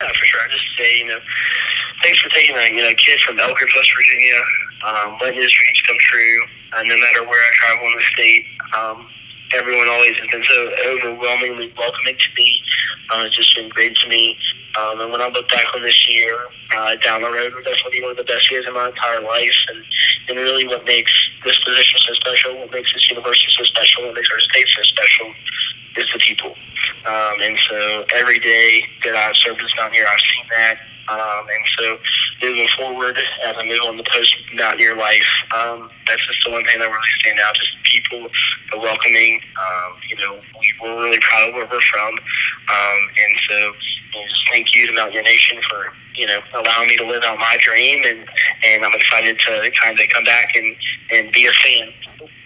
Yeah, for sure. I just say, thanks for taking a kid from Elkins, West Virginia, letting his dreams come true. No matter where I travel in the state, everyone always has been so overwhelmingly welcoming to me. It's just been great to me. And when I look back on this year down the road, it definitely one of the best years of my entire life. And really what makes this position so special, what makes this university so special, what makes our state so special is the people. And so every day that I've served as Mountaineer, I've seen that. And so moving forward, as I move on the post Mountaineer life, that's just the one thing that really stand out. Just people, the welcoming. We're really proud of where we're from. And so just thank you to Mountaineer Nation for allowing me to live out my dream. And I'm excited to kind of come back and be a fan.